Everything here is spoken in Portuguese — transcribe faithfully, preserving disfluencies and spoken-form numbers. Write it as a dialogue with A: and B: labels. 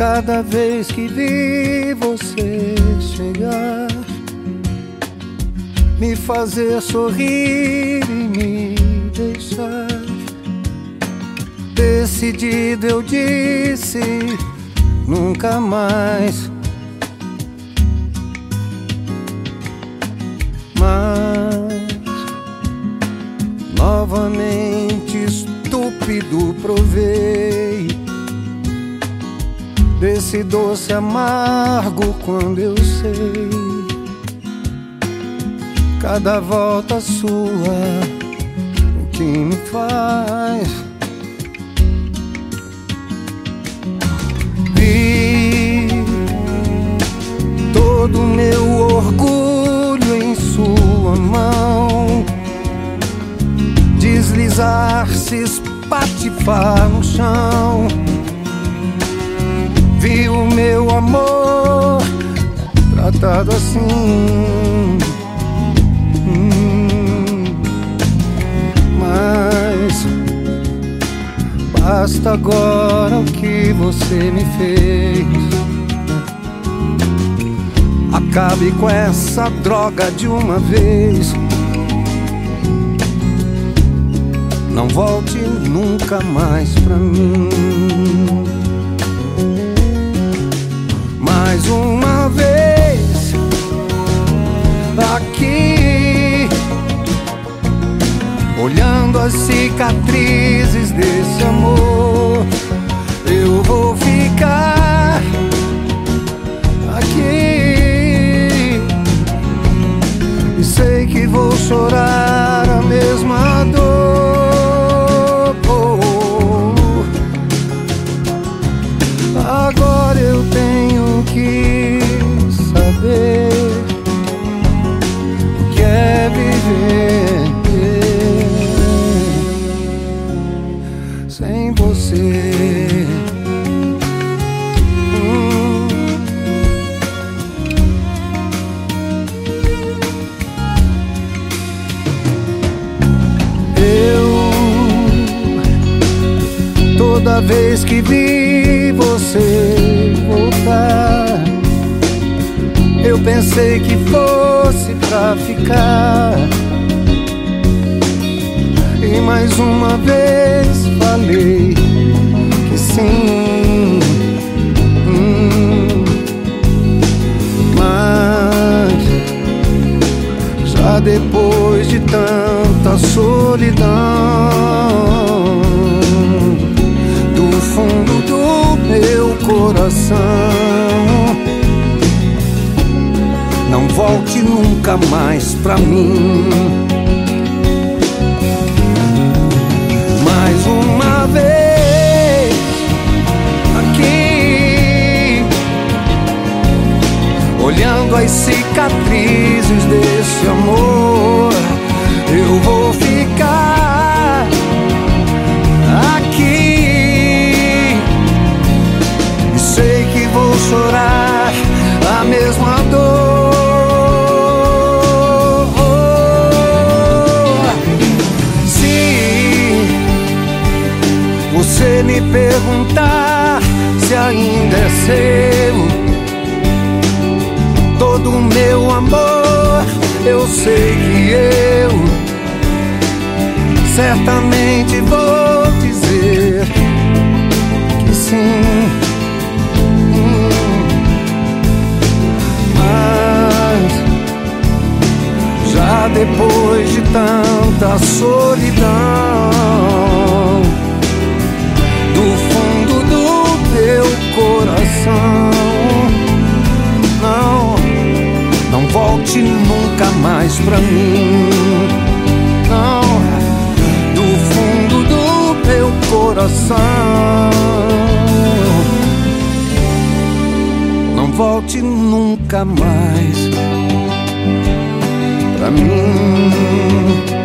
A: Cada vez que vi você chegar, me fazer sorrir e me deixar, decidido eu disse nunca mais. Mas novamente estúpido provei desse doce amargo quando eu sei cada volta sua o que me faz. Vi todo o meu orgulho em sua mão deslizar, se espatifar no chão. Vi o meu amor tratado assim, hum, mas basta agora o que você me fez. Acabe com essa droga de uma vez. Não volte nunca mais pra mim. Mais uma vez aqui, olhando as cicatrizes desse amor, eu vou ficar aqui e sei que vou chorar a mesma dor. Agora eu tenho que saber o que é viver sem você. Hum. Eu, toda vez que vi você voltar, eu pensei que fosse pra ficar, e mais uma vez falei que sim. hum, Mas já depois de tanta solidão, do fundo do meu coração, não volte nunca mais pra mim. Mais uma vez aqui, olhando as cicatrizes desse amor, eu vou ficar aqui e sei que vou chorar a mesma dor. Se me perguntar se ainda é seu todo o meu amor, eu sei que eu certamente vou dizer que sim. Mas já depois de tanta solidão, do fundo do meu coração, não, não volte nunca mais pra mim. Não, do fundo do meu coração, não volte nunca mais pra mim.